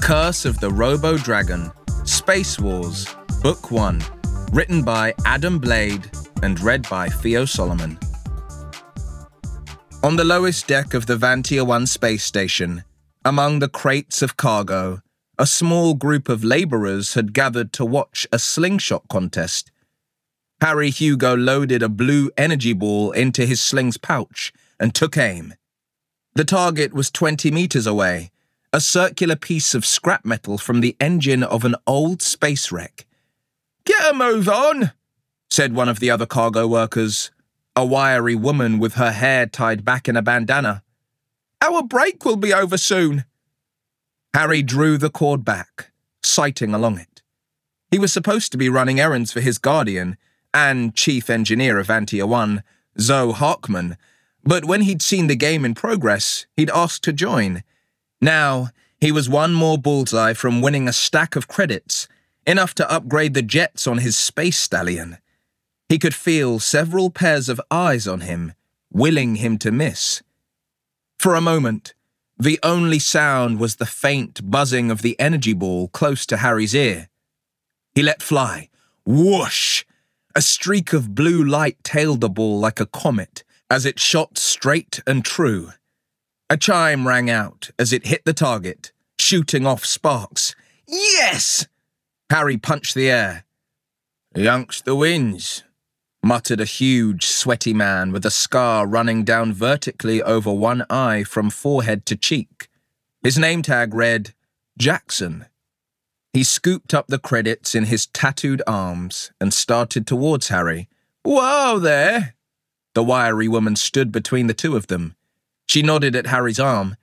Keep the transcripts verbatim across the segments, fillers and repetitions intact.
Curse of the Robo-Dragon, Space Wars, Book one, written by Adam Blade and read by Theo Solomon. On the lowest deck of the Vantia one space station, among the crates of cargo, a small group of laborers had gathered to watch a slingshot contest. Harry Hugo loaded a blue energy ball into his sling's pouch and took aim. The target was twenty meters away, a circular piece of scrap metal from the engine of an old space wreck. "Get a move on," said one of the other cargo workers, a wiry woman with her hair tied back in a bandana. "Our break will be over soon." Harry drew the cord back, sighting along it. He was supposed to be running errands for his guardian and chief engineer of Vantia one, Zoe Harkman, but when he'd seen the game in progress, he'd asked to join. Now, he was one more bullseye from winning a stack of credits, enough to upgrade the jets on his space stallion. He could feel several pairs of eyes on him, willing him to miss. For a moment, the only sound was the faint buzzing of the energy ball close to Harry's ear. He let fly. Whoosh! A streak of blue light tailed the ball like a comet as it shot straight and true. A chime rang out as it hit the target, shooting off sparks. Yes! Harry punched the air. "Youngster wins," muttered a huge, sweaty man with a scar running down vertically over one eye from forehead to cheek. His name tag read, Jackson. He scooped up the credits in his tattooed arms and started towards Harry. "Whoa there!" The wiry woman stood between the two of them. She nodded at Harry's arm.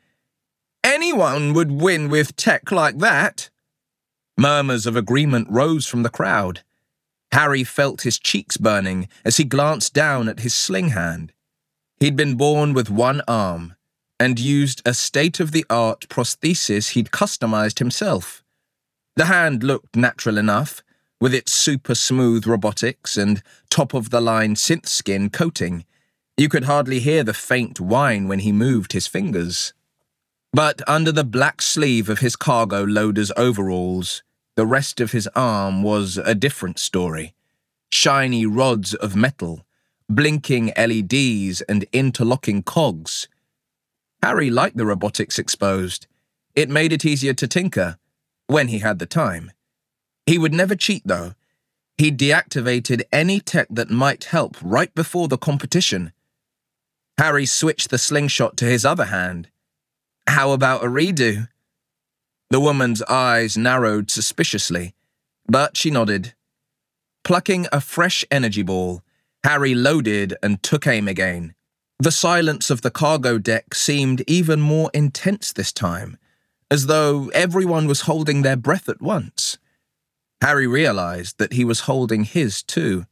"Anyone would win with tech like that." Murmurs of agreement rose from the crowd. Harry felt his cheeks burning as he glanced down at his sling hand. He'd been born with one arm and used a state-of-the-art prosthesis he'd customized himself. The hand looked natural enough, with its super-smooth robotics and top-of-the-line synth skin coating. You could hardly hear the faint whine when he moved his fingers. But under the black sleeve of his cargo loader's overalls, the rest of his arm was a different story. Shiny rods of metal, blinking L E Ds and interlocking cogs. Harry liked the robotics exposed. It made it easier to tinker, when he had the time. He would never cheat, though. He deactivated any tech that might help right before the competition. Harry switched the slingshot to his other hand. "How about a redo?" The woman's eyes narrowed suspiciously, but she nodded. Plucking a fresh energy ball, Harry loaded and took aim again. The silence of the cargo deck seemed even more intense this time, as though everyone was holding their breath at once. Harry realized that he was holding his too.